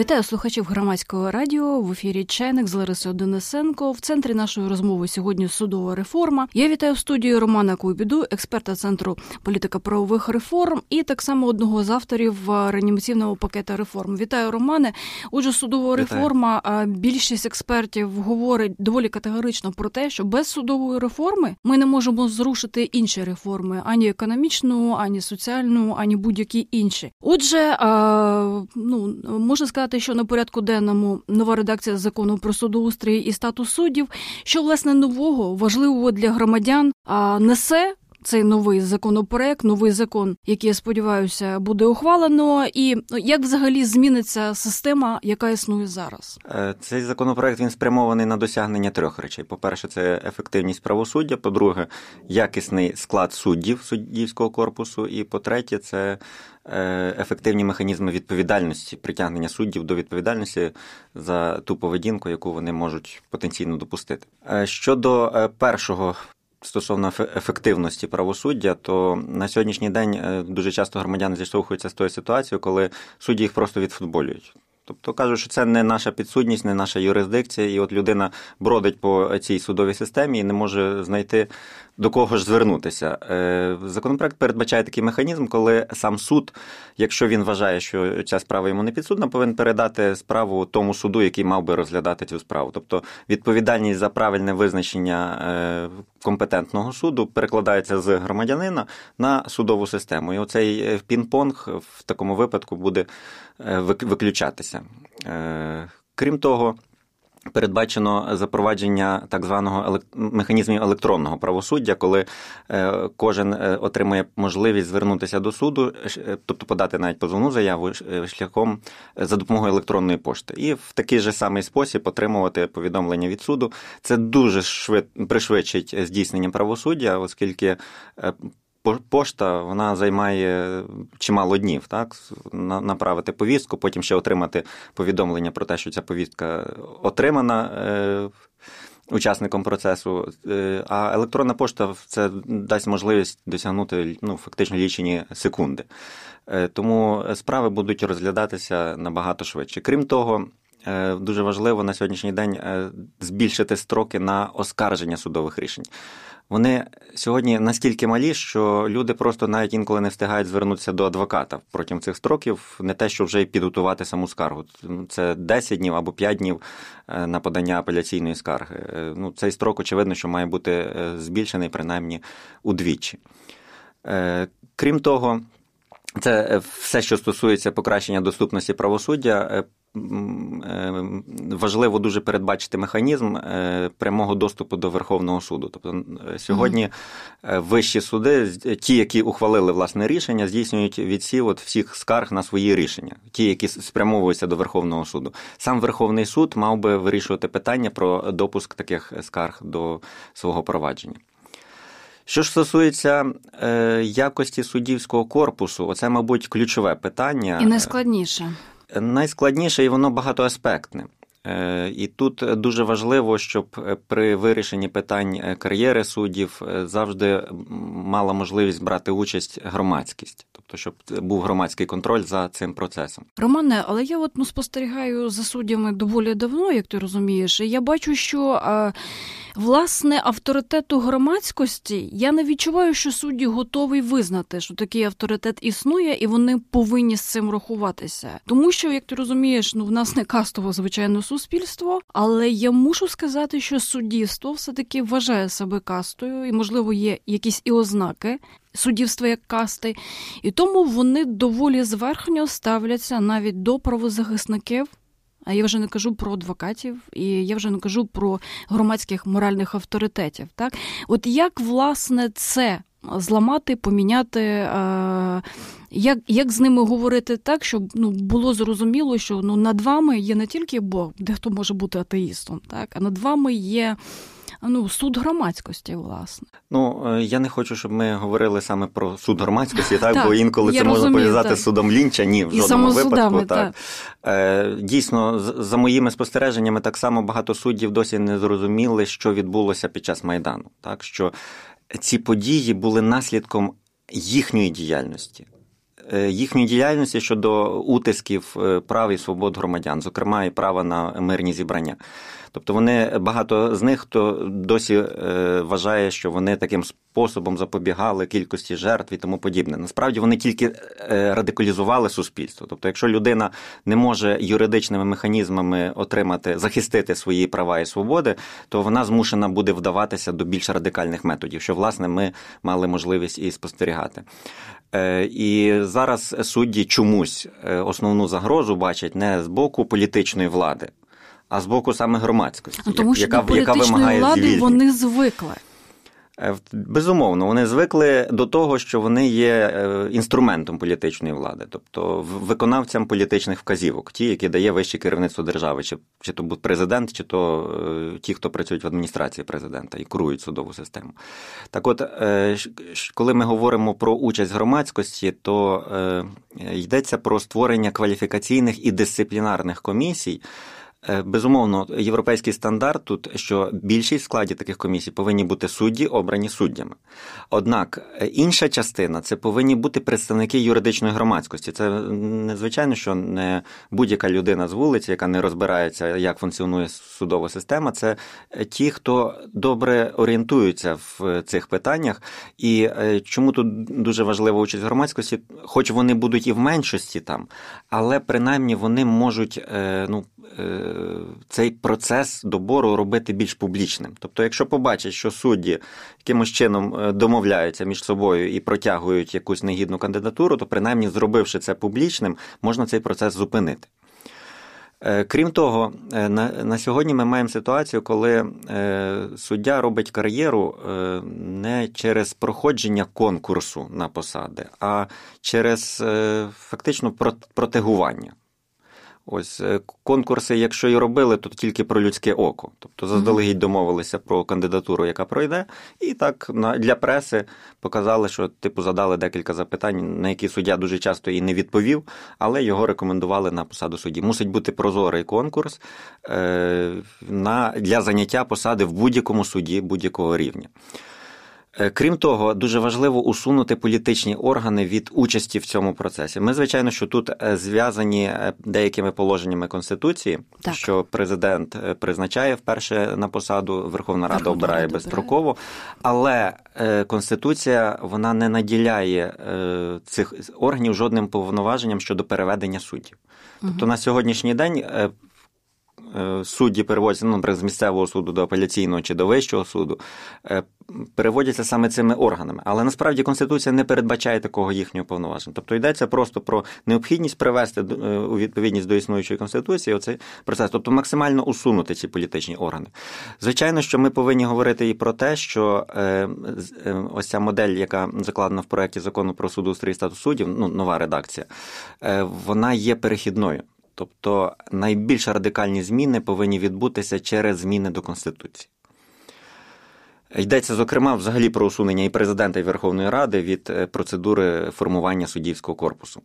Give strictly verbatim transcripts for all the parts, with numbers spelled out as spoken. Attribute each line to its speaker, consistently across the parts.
Speaker 1: Вітаю слухачів Громадського радіо. В ефірі «Чайник» з Ларисою Денисенко. В центрі нашої розмови сьогодні судова реформа. Я вітаю в студії Романа Куйбіду, експерта Центру політико-правових реформ і так само одного з авторів реанімаційного пакету реформ. Вітаю, Романе. Отже, судова реформа, вітаю. Більшість експертів говорить доволі категорично про те, що без судової реформи ми не можемо зрушити інші реформи, ані економічну, ані соціальну, ані будь-які інші. Отже, ну, можна сказати, що на порядку денному нова редакція закону про судоустрій і статус суддів, що, власне, нового, важливого для громадян несе цей новий законопроект, новий закон, який, я сподіваюся, буде ухвалено, і як взагалі зміниться система, яка існує зараз?
Speaker 2: Цей законопроект, він спрямований на досягнення трьох речей. По-перше, це ефективність правосуддя, по-друге, якісний склад суддів, суддівського корпусу, і по-третє, це ефективні механізми відповідальності, притягнення суддів до відповідальності за ту поведінку, яку вони можуть потенційно допустити. Щодо першого, стосовно ефективності правосуддя, то на сьогоднішній день дуже часто громадяни зіштовхуються з тою ситуацією, коли судді їх просто відфутболюють. Тобто кажуть, що це не наша підсудність, не наша юрисдикція, і от людина бродить по цій судовій системі і не може знайти, до кого ж звернутися. Законопроект передбачає такий механізм, коли сам суд, якщо він вважає, що ця справа йому не підсудна, повинен передати справу тому суду, який мав би розглядати цю справу. Тобто відповідальність за правильне визначення компетентного суду перекладається з громадянина на судову систему. І оцей пінг-понг в такому випадку буде виключатися. Крім того, передбачено запровадження так званого механізмів електронного правосуддя, коли кожен отримує можливість звернутися до суду, тобто подати навіть позовну заяву шляхом за допомогою електронної пошти. І в такий же самий спосіб отримувати повідомлення від суду. Це дуже швид... пришвидшить здійснення правосуддя, оскільки пошта, вона займає чимало днів, так? Направити повістку, потім ще отримати повідомлення про те, що ця повістка отримана е, учасником процесу. А електронна пошта – це дасть можливість досягнути, ну, фактично лічені секунди. Е, тому справи будуть розглядатися набагато швидше. Крім того, е, дуже важливо на сьогоднішній день е, збільшити строки на оскарження судових рішень. Вони сьогодні настільки малі, що люди просто навіть інколи не встигають звернутися до адвоката протягом цих строків, не те, що вже й підготувати саму скаргу. Це десять днів або п'ять днів на подання апеляційної скарги. Ну, цей строк, очевидно, що має бути збільшений принаймні удвічі. Крім того, це все, що стосується покращення доступності правосуддя. Важливо дуже передбачити механізм прямого доступу до Верховного суду. Тобто сьогодні mm-hmm. вищі суди, ті, які ухвалили власне рішення, здійснюють відсів от всіх скарг на свої рішення, ті, які спрямовуються до Верховного суду. Сам Верховний суд мав би вирішувати питання про допуск таких скарг до свого провадження. Що ж стосується е, якості суддівського корпусу, оце, мабуть, ключове питання.
Speaker 1: І найскладніше.
Speaker 2: Найскладніше, і воно багатоаспектне. І тут дуже важливо, щоб при вирішенні питань кар'єри суддів завжди мала можливість брати участь громадськість. Тобто, щоб був громадський контроль за цим процесом.
Speaker 1: Романе, але я от, ну, спостерігаю за суддями доволі давно, як ти розумієш, і я бачу, що, а, власне, авторитету громадськості я не відчуваю, що судді готові визнати, що такий авторитет існує, і вони повинні з цим рахуватися. Тому що, як ти розумієш, ну, в нас не кастово, звичайно, суспільство, але я мушу сказати, що суддівство все-таки вважає себе кастою, і, можливо, є якісь і ознаки суддівства як касти, і тому вони доволі зверхньо ставляться навіть до правозахисників, а я вже не кажу про адвокатів, і я вже не кажу про громадських моральних авторитетів. Так? От як, власне, це зламати, поміняти, е- як, як з ними говорити так, щоб, ну, було зрозуміло, що, ну, над вами є не тільки Бог, дехто може бути атеїстом, так? А над вами є, ну, суд громадськості, власне.
Speaker 2: Ну, я не хочу, щоб ми говорили саме про суд громадськості, так, так, бо інколи це можна пов'язати з судом лінча, ні, в
Speaker 1: і
Speaker 2: жодному випадку.
Speaker 1: Так.
Speaker 2: Так. Дійсно, за моїми спостереженнями, так само багато суддів досі не зрозуміли, що відбулося під час Майдану, так, що ці події були наслідком їхньої діяльності. їхньої діяльності щодо утисків прав і свобод громадян, зокрема і права на мирні зібрання. Тобто вони, багато з них, хто досі е, вважає, що вони таким способом запобігали кількості жертв і тому подібне. Насправді вони тільки е, радикалізували суспільство. Тобто якщо людина не може юридичними механізмами отримати, захистити свої права і свободи, то вона змушена буде вдаватися до більш радикальних методів, що, власне, ми мали можливість і спостерігати. Е, і зараз судді чомусь основну загрозу бачать не з боку політичної влади, а з боку саме громадськості,
Speaker 1: ну, тому що
Speaker 2: яка,
Speaker 1: до політичної
Speaker 2: яка вимагає
Speaker 1: влади
Speaker 2: звільнення.
Speaker 1: Вони звикли.
Speaker 2: Безумовно, вони звикли до того, що вони є інструментом політичної влади, тобто виконавцям політичних вказівок, ті, які дає вище керівництво держави, чи, чи то президент, чи то ті, хто працюють в адміністрації президента і керують судову систему. Так от, коли ми говоримо про участь громадськості, то йдеться про створення кваліфікаційних і дисциплінарних комісій. Безумовно, європейський стандарт тут, що більшість в складі таких комісій повинні бути судді, обрані суддями. Однак інша частина – це повинні бути представники юридичної громадськості. Це незвичайно, що не будь-яка людина з вулиці, яка не розбирається, як функціонує судова система, це ті, хто добре орієнтуються в цих питаннях. І чому тут дуже важлива участь громадськості, хоч вони будуть і в меншості там, але принаймні вони можуть, ну, цей процес добору робити більш публічним. Тобто, якщо побачать, що судді якимось чином домовляються між собою і протягують якусь негідну кандидатуру, то принаймні, зробивши це публічним, можна цей процес зупинити. Крім того, на, на сьогодні ми маємо ситуацію, коли е, суддя робить кар'єру е, не через проходження конкурсу на посади, а через е, фактично протегування. Ось конкурси, якщо і робили, то тільки про людське око. Тобто заздалегідь домовилися про кандидатуру, яка пройде, і так для преси показали, що типу задали декілька запитань, на які суддя дуже часто і не відповів, але його рекомендували на посаду судді. Мусить бути прозорий конкурс е, на, для заняття посади в будь-якому суді будь-якого рівня. Крім того, дуже важливо усунути політичні органи від участі в цьому процесі. Ми, звичайно, що тут зв'язані деякими положеннями Конституції, так. Що президент призначає вперше на посаду, Верховна Рада Верховна обирає Рада безстроково, але Конституція, вона не наділяє цих органів жодним повноваженням щодо переведення суддів. Угу. Тобто на сьогоднішній день судді переводяться, ну, наприклад, з місцевого суду до апеляційного чи до вищого суду, переводяться саме цими органами. Але насправді Конституція не передбачає такого їхнього повноваження. Тобто йдеться просто про необхідність привести у відповідність до існуючої Конституції оцей процес. Тобто максимально усунути ці політичні органи. Звичайно, що ми повинні говорити і про те, що ось ця модель, яка закладена в проєкті закону про судоустрій і статус суддів, ну, нова редакція, вона є перехідною. Тобто найбільш радикальні зміни повинні відбутися через зміни до Конституції. Йдеться, зокрема, взагалі про усунення і президента, і Верховної Ради від процедури формування суддівського корпусу.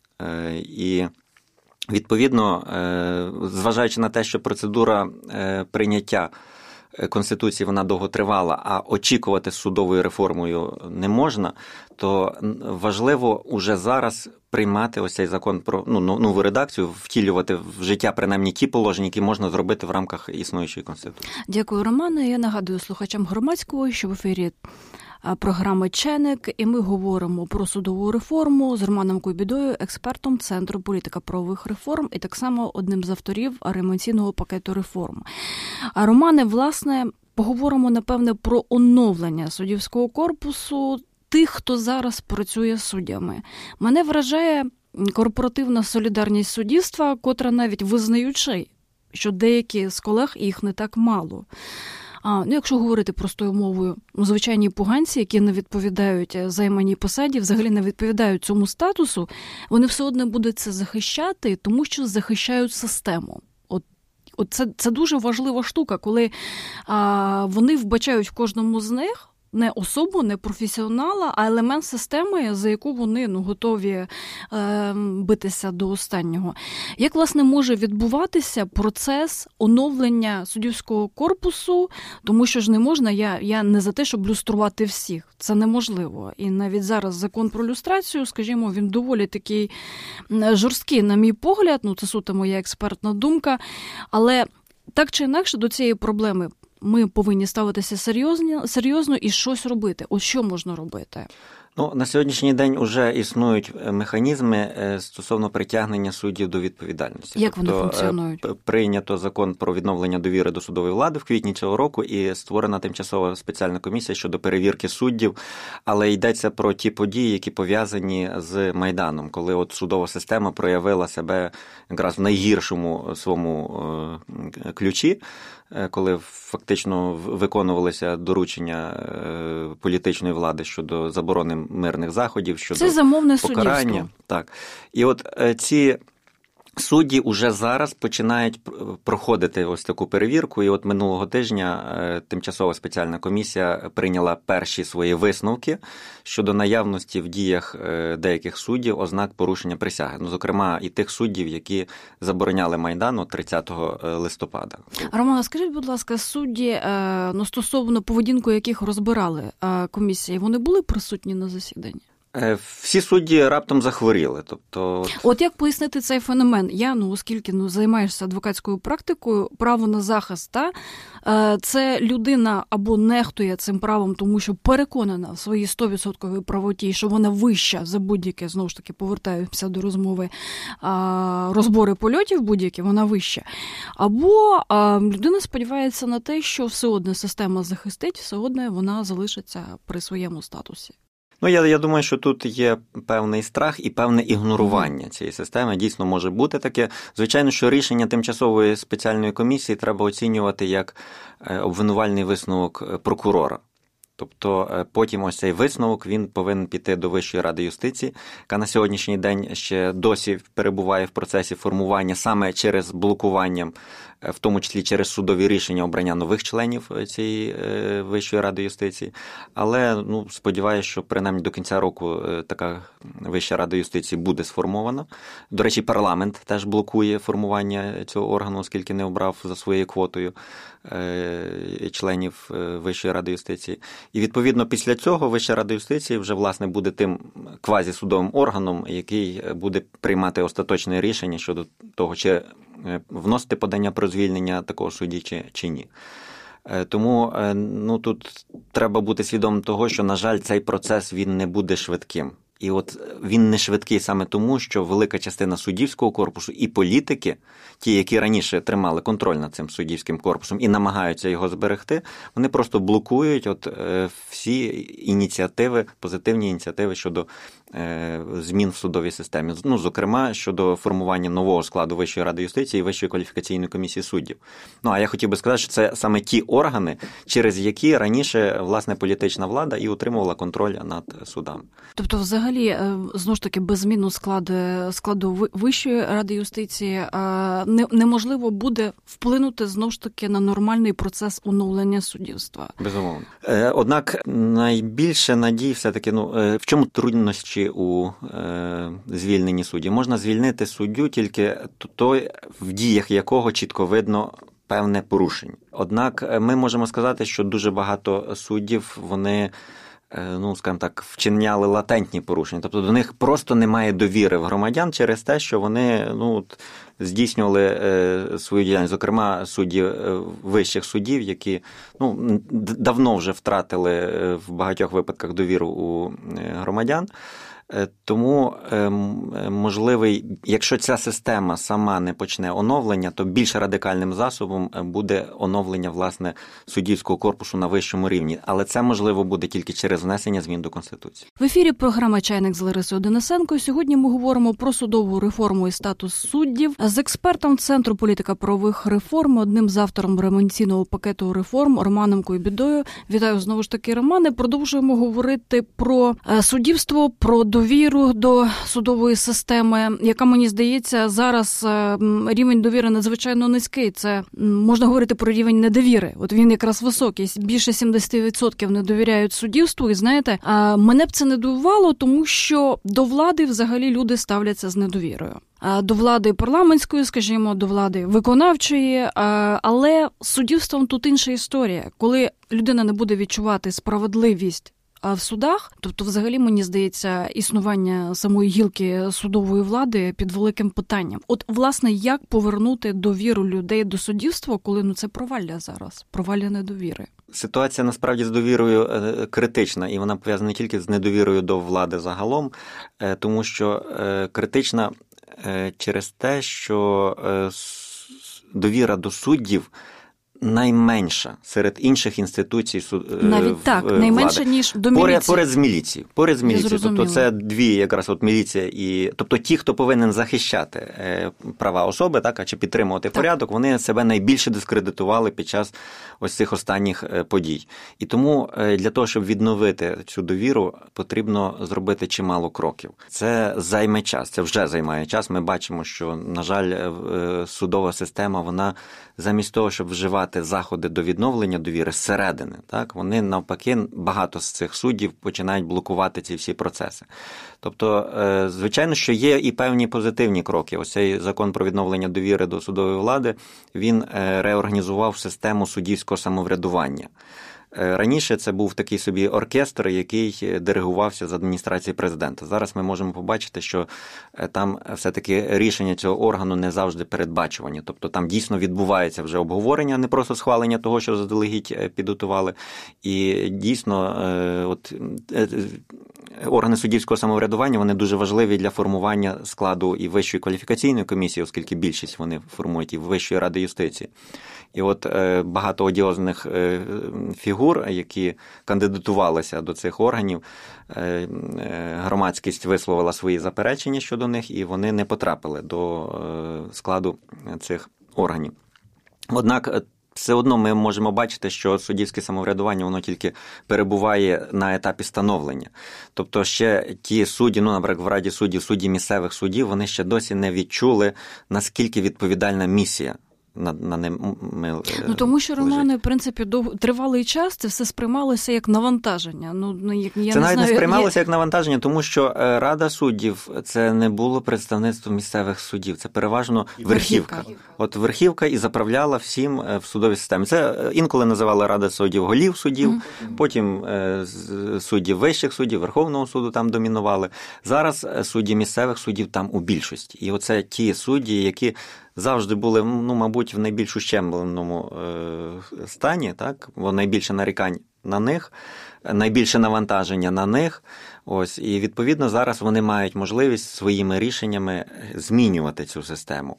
Speaker 2: І, відповідно, зважаючи на те, що процедура прийняття Конституції, вона довго тривала, а очікувати з судовою реформою не можна, то важливо уже зараз приймати ось цей закон про ну, нову редакцію, втілювати в життя принаймні ті положення, які можна зробити в рамках існуючої Конституції.
Speaker 1: Дякую, Романе. Я нагадую слухачам Громадського, що в ефірі програми «Ченик», і ми говоримо про судову реформу з Романом Куйбідою, експертом Центру політика правових реформ і так само одним з авторів реанімаційного пакету реформ. А, Романе, власне, поговоримо, напевне, про оновлення суддівського корпусу тих, хто зараз працює з суддями. Мене вражає корпоративна солідарність суддівства, котра навіть визнаючи, що деякі з колег їх не так мало. А, ну, якщо говорити простою мовою, ну, звичайні поганці, які не відповідають займаній посаді, взагалі не відповідають цьому статусу, вони все одно будуть це захищати, тому що захищають систему. От, от це, це дуже важлива штука, коли а, вони вбачають в кожному з них не особу, не професіонала, а елемент системи, за яку вони ну, готові е, битися до останнього. Як, власне, може відбуватися процес оновлення суддівського корпусу, тому що ж не можна, я, я не за те, щоб люструвати всіх. Це неможливо. І навіть зараз закон про люстрацію, скажімо, він доволі такий жорсткий, на мій погляд, ну це суто моя експертна думка, але так чи інакше до цієї проблеми ми повинні ставитися серйозно, серйозно і щось робити. Ось що можна робити?
Speaker 2: Ну, на сьогоднішній день вже існують механізми стосовно притягнення суддів до відповідальності.
Speaker 1: Як
Speaker 2: тобто,
Speaker 1: вони функціонують?
Speaker 2: Прийнято закон про відновлення довіри до судової влади в квітні цього року і створена тимчасова спеціальна комісія щодо перевірки суддів, але йдеться про ті події, які пов'язані з Майданом, коли от судова система проявила себе якраз в найгіршому своєму ключі, коли фактично виконувалися доручення політичної влади щодо заборони мирних заходів, щодо
Speaker 1: це замовне
Speaker 2: покарання.
Speaker 1: Суддівство.
Speaker 2: Так. І от ці судді вже зараз починають проходити ось таку перевірку, і от минулого тижня тимчасова спеціальна комісія прийняла перші свої висновки щодо наявності в діях деяких суддів ознак порушення присяги. Ну, зокрема, і тих суддів, які забороняли Майдан тридцятого листопада.
Speaker 1: Романа, скажіть, будь ласка, судді, ну, стосовно поведінку яких розбирали комісії, вони були присутні на засіданні?
Speaker 2: Всі судді раптом захворіли. Тобто...
Speaker 1: От як пояснити цей феномен? Я, ну, оскільки ну, займаєшся адвокатською практикою, право на захист, та, це людина або нехтує цим правом, тому що переконана в своїй сто відсотків правоті, що вона вища за будь-яке, знову ж таки, повертаюся до розмови, розбори польотів будь-які, вона вища. Або людина сподівається на те, що все одно система захистить, все одно вона залишиться при своєму статусі.
Speaker 2: Ну, я, я думаю, що тут є певний страх і певне ігнорування цієї системи. Дійсно, може бути таке. Звичайно, що рішення тимчасової спеціальної комісії треба оцінювати як обвинувальний висновок прокурора. Тобто потім ось цей висновок, він повинен піти до Вищої ради юстиції, яка на сьогоднішній день ще досі перебуває в процесі формування саме через блокуванням, в тому числі через судові рішення обрання нових членів цієї Вищої ради юстиції. Але, ну, сподіваюся, що принаймні до кінця року така Вища рада юстиції буде сформована. До речі, парламент теж блокує формування цього органу, оскільки не обрав за своєю квотою членів Вищої ради юстиції. І, відповідно, після цього Вища рада юстиції вже, власне, буде тим квазісудовим органом, який буде приймати остаточне рішення щодо того, чи вносити подання про звільнення такого судді, чи, чи ні. Тому, ну, тут треба бути свідомим того, що, на жаль, цей процес, він не буде швидким. І от він не швидкий саме тому, що велика частина суддівського корпусу і політики, ті, які раніше тримали контроль над цим суддівським корпусом і намагаються його зберегти, вони просто блокують от всі ініціативи, позитивні ініціативи щодо змін в судовій системі. Ну, зокрема, щодо формування нового складу Вищої ради юстиції і Вищої кваліфікаційної комісії суддів. Ну, а я хотів би сказати, що це саме ті органи, через які раніше, власне, політична влада і утримувала контроль над судами.
Speaker 1: Тобто, взагалі, знову ж таки, без зміну складу, складу Вищої ради юстиції не, неможливо буде вплинути, знову ж таки, на нормальний процес оновлення суддівства.
Speaker 2: Безумовно. Однак найбільше надій все-таки, ну, в чому труднощі у е, звільненні суддів? Можна звільнити суддю тільки той, в діях якого чітко видно певне порушення. Однак ми можемо сказати, що дуже багато суддів, вони, ну, скажімо так, вчиняли латентні порушення. Тобто до них просто немає довіри в громадян через те, що вони, ну, здійснювали е, свою діяльність. Зокрема, судді е, вищих судів, які, ну, давно вже втратили е, в багатьох випадках довіру у е, громадян. Тому можливий, якщо ця система сама не почне оновлення, то більш радикальним засобом буде оновлення, власне, суддівського корпусу на вищому рівні. Але це можливо буде тільки через внесення змін до Конституції.
Speaker 1: В ефірі програма «Чайник» з Ларисою Денисенко. Сьогодні ми говоримо про судову реформу і статус суддів з експертом Центру політико-правових реформ, одним з автором революційного пакету реформ Романом Куйбідою. Вітаю знову ж таки, Романе. Продовжуємо говорити про суддівство, про довіру довіру до судової системи, яка, мені здається, зараз рівень довіри надзвичайно низький. Це можна говорити про рівень недовіри. От він якраз високий. Більше сімдесят відсотків не довіряють суддівству. І знаєте, мене б це не дивувало, тому що до влади взагалі люди ставляться з недовірою. До влади парламентської, скажімо, до влади виконавчої, але з суддівством тут інша історія. Коли людина не буде відчувати справедливість в судах, тобто взагалі, мені здається, існування самої гілки судової влади під великим питанням. От, власне, як повернути довіру людей до суддівства, коли ну це провалля зараз, провалля недовіри?
Speaker 2: Ситуація, насправді, з довірою критична, і вона пов'язана не тільки з недовірою до влади загалом, тому що критична через те, що довіра до суддів найменша серед інших інституцій влади.
Speaker 1: Навіть так, найменша, ніж до міліції.
Speaker 2: Поряд, поряд з міліцією. Поряд з міліцією. Тобто це дві якраз от міліція і... Тобто ті, хто повинен захищати права особи, так, а чи підтримувати так. порядок, вони себе найбільше дискредитували під час ось цих останніх подій. І тому для того, щоб відновити цю довіру, потрібно зробити чимало кроків. Це займе час, це вже займає час. Ми бачимо, що, на жаль, судова система, вона замість того, щоб вживати заходи до відновлення довіри зсередини, так, вони навпаки, багато з цих суддів починають блокувати ці всі процеси. Тобто, звичайно, що є і певні позитивні кроки. Ось цей закон про відновлення довіри до судової влади, він реорганізував систему суддівського самоврядування. Раніше це був такий собі оркестр, який диригувався з адміністрації президента. Зараз ми можемо побачити, що там все-таки рішення цього органу не завжди передбачувані. Тобто там дійсно відбувається вже обговорення, а не просто схвалення того, що заздалегідь підготували. І дійсно от, органи суддівського самоврядування, вони дуже важливі для формування складу і Вищої кваліфікаційної комісії, оскільки більшість вони формують і Вищої ради юстиції. І от багато одіозних фігур, які кандидатувалися до цих органів, громадськість висловила свої заперечення щодо них, і вони не потрапили до складу цих органів. Однак все одно ми можемо бачити, що суддівське самоврядування, воно тільки перебуває на етапі становлення. Тобто ще ті судді, ну, наприклад, в Раді суддів, судді місцевих судів, вони ще досі не відчули, наскільки відповідальна місія на, на ним ми,
Speaker 1: ну, тому що, Романе, в принципі, дов... тривалий час це все сприймалося як навантаження. Ну, як, я
Speaker 2: це
Speaker 1: не
Speaker 2: навіть
Speaker 1: знаю,
Speaker 2: не сприймалося
Speaker 1: я...
Speaker 2: як навантаження, тому що Рада суддів – це не було представництво місцевих судів, це переважно верхівка. верхівка. От верхівка і заправляла всім в судовій системі. Це інколи називали Рада суддів голів судів, mm-hmm. потім судді вищих судів, Верховного суду там домінували. Зараз судді місцевих судів там у більшості. І оце ті судді, які завжди були, ну, мабуть, в найбільш ущемленому е, стані, так? Бо найбільше нарікань на них, найбільше навантаження на них. Ось, і, відповідно, зараз вони мають можливість своїми рішеннями змінювати цю систему.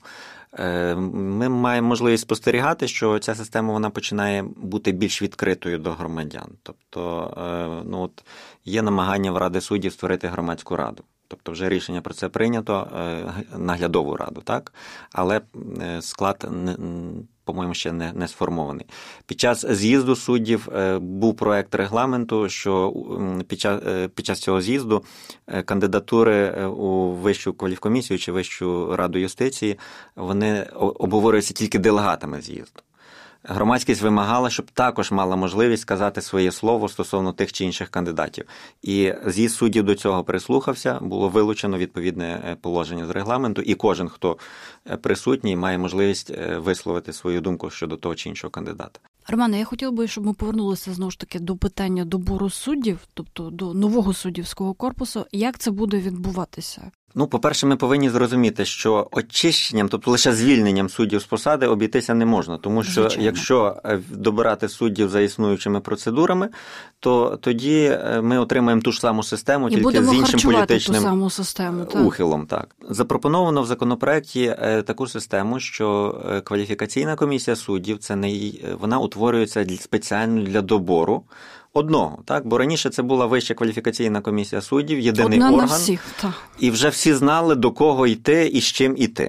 Speaker 2: Е, ми маємо можливість спостерігати, що ця система, вона починає бути більш відкритою до громадян. Тобто, е, ну, от, є намагання в Ради суддів створити громадську раду. Тобто вже рішення про це прийнято, наглядову раду, так? Але склад, по-моєму, ще не, не сформований. Під час з'їзду суддів був проект регламенту, що під час, під час цього з'їзду кандидатури у Вищу кваліфкомісію чи Вищу раду юстиції, вони обговорюються тільки делегатами з'їзду. Громадськість вимагала, щоб також мала можливість сказати своє слово стосовно тих чи інших кандидатів. І з'їзд суддів до цього прислухався, було вилучено відповідне положення з регламенту, і кожен, хто присутній, має можливість висловити свою думку щодо того чи іншого кандидата.
Speaker 1: Романе, я хотіла би, щоб ми повернулися знову ж таки до питання добору суддів, тобто до нового суддівського корпусу. Як це буде відбуватися?
Speaker 2: Ну, по-перше, ми повинні зрозуміти, що очищенням, тобто лише звільненням суддів з посади обійтися не можна. Тому що, звичайно, якщо добирати суддів за існуючими процедурами, то тоді ми отримаємо ту ж саму систему,
Speaker 1: і
Speaker 2: тільки з іншим політичним
Speaker 1: ту саму систему, так.
Speaker 2: ухилом. Так. Запропоновано в законопроекті таку систему, що кваліфікаційна комісія суддів, це не, вона утворюється спеціально для добору одного, так? Бо раніше це була Вища кваліфікаційна комісія суддів, єдиний
Speaker 1: Одна
Speaker 2: орган.
Speaker 1: На всіх, так.
Speaker 2: І вже всі знали, до кого йти і з чим йти.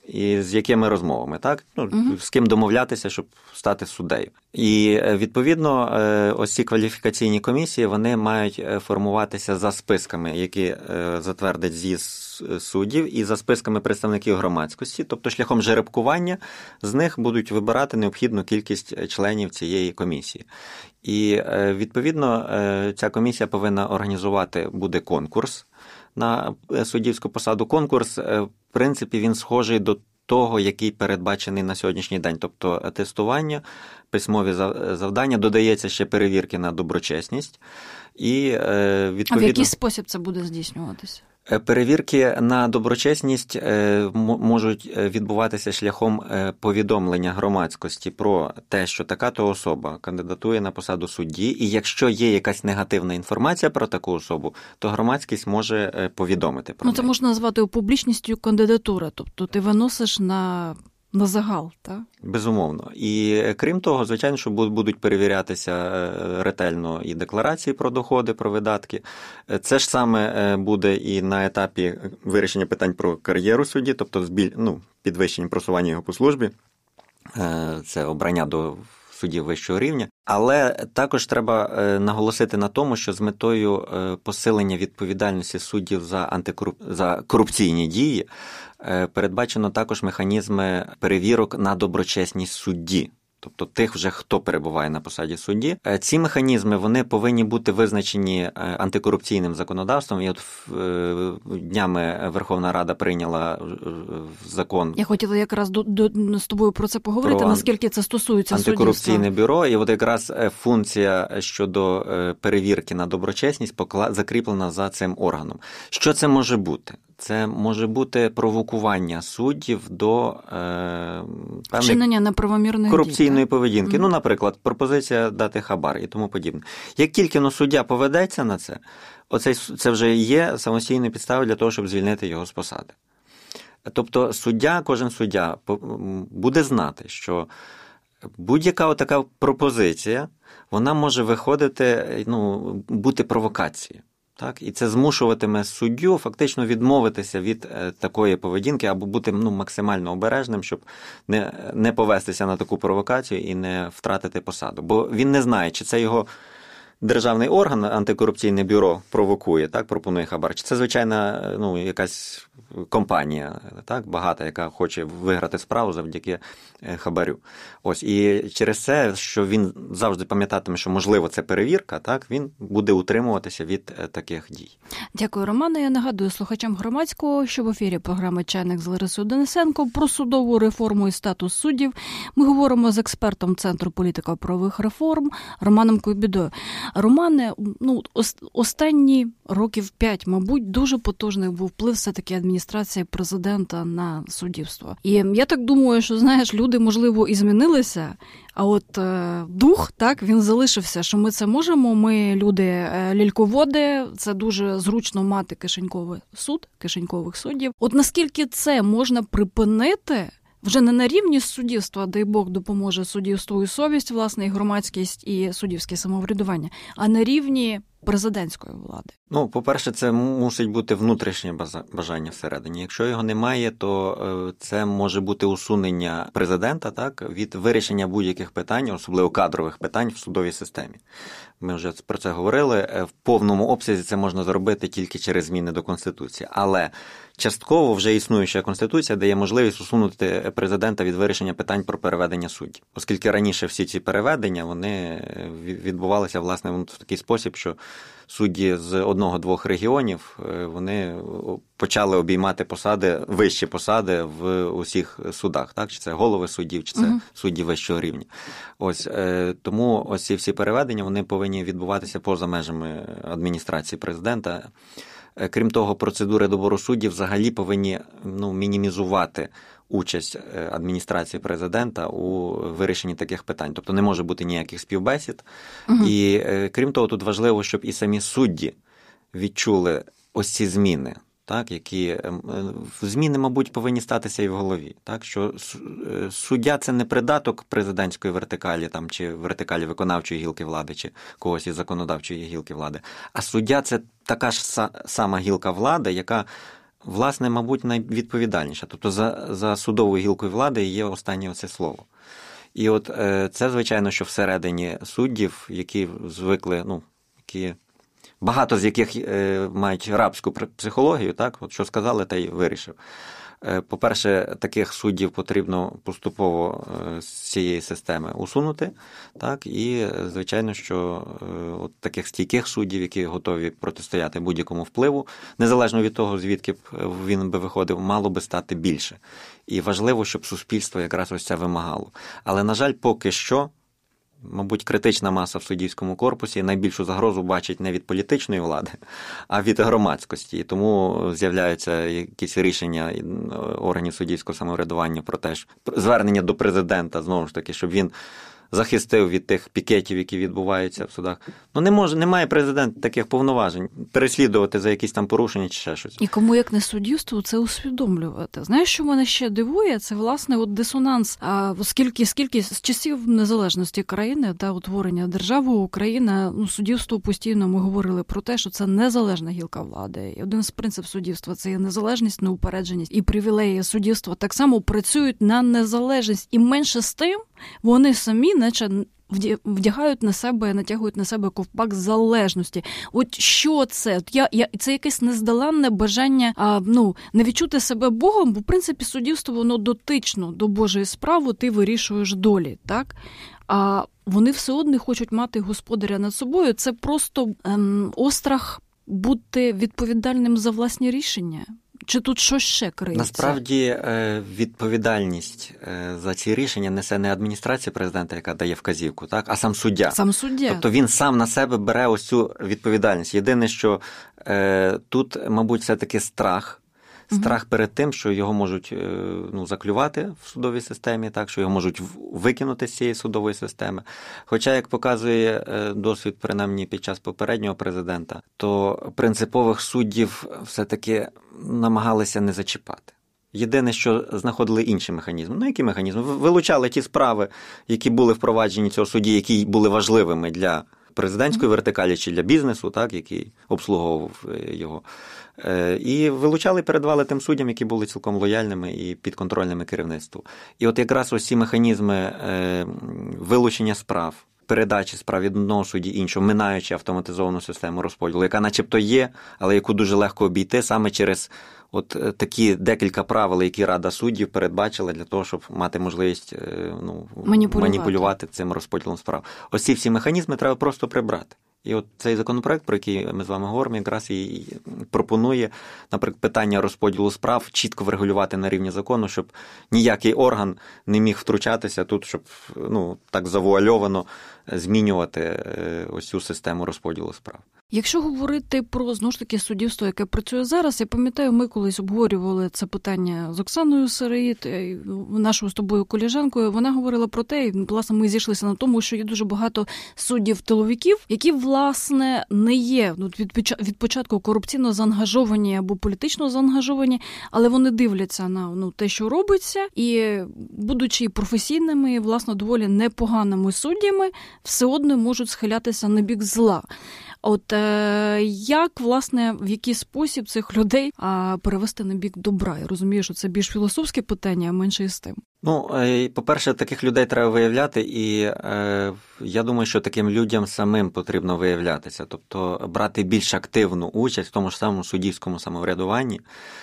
Speaker 2: і з якими розмовами, так? Ну,
Speaker 1: угу.
Speaker 2: З ким домовлятися, щоб стати суддею. І, відповідно, ось ці кваліфікаційні комісії, вони мають формуватися за списками, які затвердить з'їзд суддів, і за списками представників громадськості, тобто шляхом жеребкування з них будуть вибирати необхідну кількість членів цієї комісії. І, відповідно, ця комісія повинна організувати, буде конкурс на суддівську посаду. Конкурс, в принципі, він схожий до того, який передбачений на сьогоднішній день. Тобто тестування, письмові завдання, додається ще перевірки на доброчесність. І, відповідно...
Speaker 1: А в який спосіб це буде здійснюватися?
Speaker 2: Перевірки на доброчесність можуть відбуватися шляхом повідомлення громадськості про те, що така-то особа кандидатує на посаду судді, і якщо є якась негативна інформація про таку особу, то громадськість може повідомити про неї.
Speaker 1: Ну, це можна назвати публічністю кандидатури, тобто ти виносиш на... на загал, так?
Speaker 2: Безумовно. І крім того, звичайно, що будуть перевірятися ретельно і декларації про доходи, про видатки. Це ж саме буде і на етапі вирішення питань про кар'єру судді, тобто ну, підвищення просування його по службі. Це обрання до суддів вищого рівня. Але також треба наголосити на тому, що з метою посилення відповідальності суддів за антикоруп... за корупційні дії передбачено також механізми перевірок на доброчесність судді. Тобто тих вже, хто перебуває на посаді судді. Ці механізми, вони повинні бути визначені антикорупційним законодавством. І от днями Верховна Рада прийняла закон.
Speaker 1: Я хотіла якраз до, до, з тобою про це поговорити, про наскільки це стосується суддівства.
Speaker 2: Антикорупційне бюро. І от якраз функція щодо перевірки на доброчесність закріплена за цим органом. Що це може бути? Це може бути провокування суддів до е,
Speaker 1: певних неправомірних
Speaker 2: корупційної
Speaker 1: дій,
Speaker 2: поведінки.
Speaker 1: Mm-hmm.
Speaker 2: Ну, наприклад, пропозиція дати хабар і тому подібне. Як тільки ну, суддя поведеться на це, оце, це вже є самостійною підставою для того, щоб звільнити його з посади. Тобто суддя, кожен суддя буде знати, що будь-яка така пропозиція, вона може виходити, ну, бути провокацією. Так, і це змушуватиме суддю фактично відмовитися від е, такої поведінки або бути ну, максимально обережним, щоб не, не повестися на таку провокацію і не втратити посаду. Бо він не знає, чи це його державний орган, антикорупційне бюро, провокує, так, пропонує хабар, чи це звичайна ну, якась компанія, так, багата, яка хоче виграти справу завдяки хабарю. Ось, і через це, що він завжди пам'ятатиме, що, можливо, це перевірка, так, він буде утримуватися від таких дій.
Speaker 1: Дякую, Романе. Я нагадую слухачам громадського, що в ефірі програми «Чайник» з Ларисою Денисенко про судову реформу і статус суддів. Ми говоримо з експертом Центру політико-правових реформ Романом Куйбідою. Романе, ну, останні років п'ять, мабуть, дуже потужний був вплив все-таки адміністрації президента на суддівство. І я так думаю, що, знаєш, люди, можливо, і змінилися, а от е, дух, так, він залишився, що ми це можемо, ми люди е, лільководи, це дуже зручно мати кишеньковий суд, кишенькових суддів. От наскільки це можна припинити вже не на рівні суддівства, дай Бог допоможе суддівству і совість, власне, і громадськість, і суддівське самоврядування, а на рівні президентської влади?
Speaker 2: Ну, по-перше, це мусить бути внутрішнє бажання всередині. Якщо його немає, то це може бути усунення президента, так, від вирішення будь-яких питань, особливо кадрових питань в судовій системі. Ми вже про це говорили. В повному обсязі це можна зробити тільки через зміни до Конституції. Але частково вже існуюча Конституція дає можливість усунути президента від вирішення питань про переведення суддів. Оскільки раніше всі ці переведення, вони відбувалися, власне, в такий спосіб, що судді з одного-двох регіонів, вони почали обіймати посади, вищі посади в усіх судах, так? Чи це голови суддів, чи це uh-huh. судді вищого рівня. Ось, тому ось ці всі переведення, вони повинні відбуватися поза межами адміністрації президента. Крім того, процедури добору суддів взагалі повинні ну, мінімізувати участь адміністрації президента у вирішенні таких питань. Тобто не може бути ніяких співбесід. Угу. І крім того, тут важливо, щоб і самі судді відчули ось ці зміни, так, які зміни, мабуть, повинні статися і в голові. Так, що суддя – це не придаток президентської вертикалі там, чи вертикалі виконавчої гілки влади, чи когось із законодавчої гілки влади, а суддя – це така ж сама гілка влади, яка власне, мабуть, найвідповідальніша. Тобто за, за судовою гілкою влади є останнє оце слово. І от це, звичайно, що всередині суддів, які звикли, ну, які, багато з яких мають рабську психологію, так, от що сказали, та й вирішив. По-перше, таких суддів потрібно поступово з цієї системи усунути, так, і, звичайно, що от таких стійких суддів, які готові протистояти будь-якому впливу, незалежно від того, звідки б він би виходив, мало би стати більше. І важливо, щоб суспільство якраз ось це вимагало. Але, на жаль, поки що, мабуть, критична маса в суддівському корпусі найбільшу загрозу бачить не від політичної влади, а від громадськості. І тому з'являються якісь рішення органів суддівського самоврядування про те, що звернення до президента, знову ж таки, щоб він захистив від тих пікетів, які відбуваються в судах. Ну, не може, немає президент таких повноважень переслідувати за якісь там порушення чи ще щось.
Speaker 1: І кому, як не суддівству, це усвідомлювати. Знаєш, що мене ще дивує? Це, власне, от дисонанс. А скільки, скільки з часів незалежності країни та утворення держави Україна, ну, суддівство постійно ми говорили про те, що це незалежна гілка влади. І один з принципів суддівства – це є незалежність, неупередженість. І привілеї суддівства так само працюють на незалежність. І менше з тим вони самі наче вдягають на себе, натягують на себе ковпак залежності. От що це? Я, я, це якесь нездоланне бажання а, ну, не відчути себе Богом, бо, в принципі, суддівство, воно дотично до Божої справи, ти вирішуєш долі, так? А вони все одно хочуть мати господаря над собою. Це просто ем, острах бути відповідальним за власні рішення. Чи тут щось ще криється?
Speaker 2: Насправді відповідальність за ці рішення несе не адміністрація президента, яка дає вказівку, так, а сам суддя.
Speaker 1: Сам суддя.
Speaker 2: Тобто він сам на себе бере ось цю відповідальність. Єдине, що е, тут, мабуть, все-таки страх. Страх перед тим, що його можуть ну, заклювати в судовій системі, так, що його можуть викинути з цієї судової системи. Хоча, як показує досвід, принаймні під час попереднього президента, то принципових суддів все-таки намагалися не зачіпати. Єдине, що знаходили інші механізми. Ну, які механізми? Вилучали ті справи, які були впроваджені цього судді, які були важливими для президентської вертикалі чи для бізнесу, так, який обслуговував його. І вилучали і передавали тим суддям, які були цілком лояльними і підконтрольними керівництву. І от якраз ось ці механізми вилучення справ, передачі справ від одного судді іншого, минаючи автоматизовану систему розподілу, яка начебто є, але яку дуже легко обійти саме через от такі декілька правил, які Рада суддів передбачила для того, щоб мати можливість ну, маніпулювати. маніпулювати цим розподілом справ. Ось ці всі механізми треба просто прибрати. І от цей законопроект, про який ми з вами говоримо, якраз і пропонує, наприклад, питання розподілу справ чітко врегулювати на рівні закону, щоб ніякий орган не міг втручатися тут, щоб ну, так завуальовано змінювати ось цю систему розподілу справ.
Speaker 1: Якщо говорити про, знову ж таки, суддівство, яке працює зараз, я пам'ятаю, ми колись обговорювали це питання з Оксаною Сироїд, нашою з тобою колежанкою. Вона говорила про те, і, власне, ми зійшлися на тому, що є дуже багато суддів-тиловиків, які, власне, не є ну, від початку корупційно заангажовані або політично заангажовані, але вони дивляться на ну, те, що робиться, і, будучи професійними, власне, доволі непоганими суддями, все одно можуть схилятися на бік зла. От е, як, власне, в який спосіб цих людей а, перевести на бік добра? Я розумію, що це більш філософське питання, а менше із тим.
Speaker 2: Ну, по-перше, таких людей треба виявляти, і е, я думаю, що таким людям самим потрібно виявлятися. Тобто брати більш активну участь в тому ж самому суддівському самоврядуванні,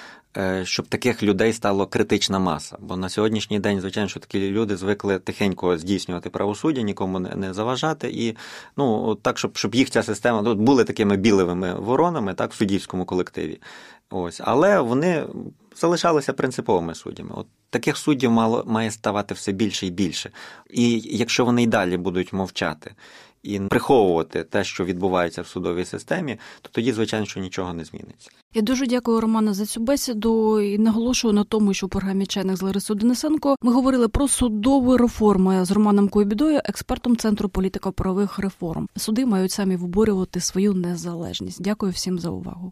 Speaker 2: щоб таких людей стало критична маса. Бо на сьогоднішній день, звичайно, що такі люди звикли тихенько здійснювати правосуддя, нікому не заважати. І ну, так, щоб, щоб їх ця система ну, були такими білевими воронами так, в суддівському колективі. Ось. Але вони залишалися принциповими суддями. От таких суддів мало, має ставати все більше і більше. І якщо вони й далі будуть мовчати і приховувати те, що відбувається в судовій системі, то тоді, звичайно, що нічого не зміниться.
Speaker 1: Я дуже дякую, Романе, за цю бесіду і наголошую на тому, що в програмі «Чайник» з Ларисою Денисенко ми говорили про судову реформу з Романом Койбідою, експертом Центру політико-правових реформ. Суди мають самі виборювати свою незалежність. Дякую всім за увагу.